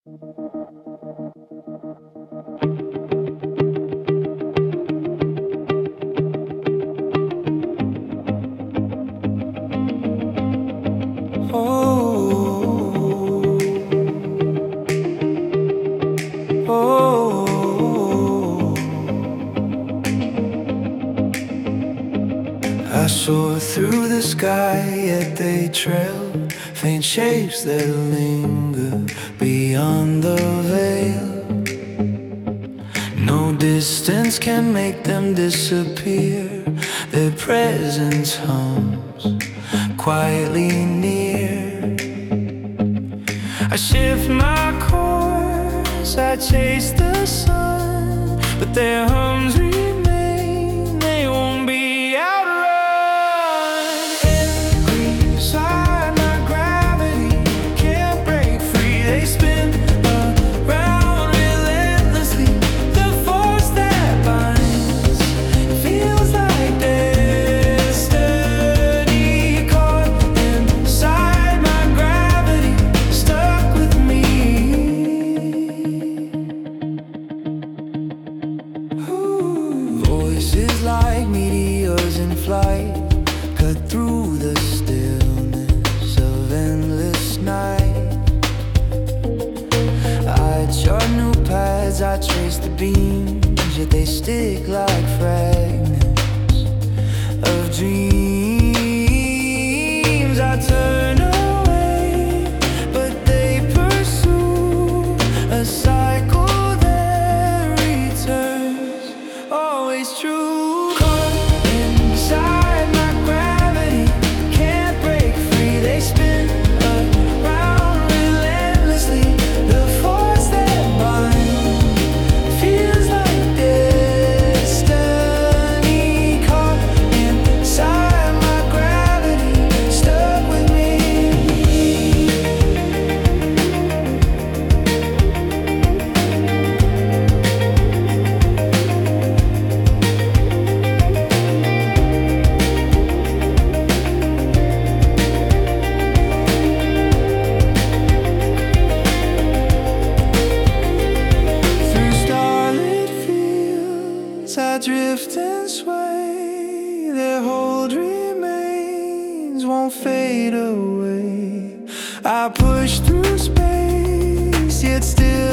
Oh, oh, I soar through the sky, yet they trail faint shapes that linger beyond the veil. No distance can make them disappear. Their presence hums quietly near. I shift my course, I chase the sun, but their hums remain, they won't be outrun. Inside my gravity can't break free. They spin around relentlessly. The force that binds feels like destiny. Caught inside my gravity, stuck with me. Voices like meteors in flight cut through the stillness of endless night. I chart new paths, I trace the beams, yet they stick like fragments of dreams. I turn away, but they pursue a cycle that returns, always true. Caught inside my gravity, can't break free. They spin around relentlessly. The force that binds feels like destiny. Caught inside my gravity, stuck with me. Through starlit fields, I drift and sway. Their hold remains, won't fade away. I push through space, yet still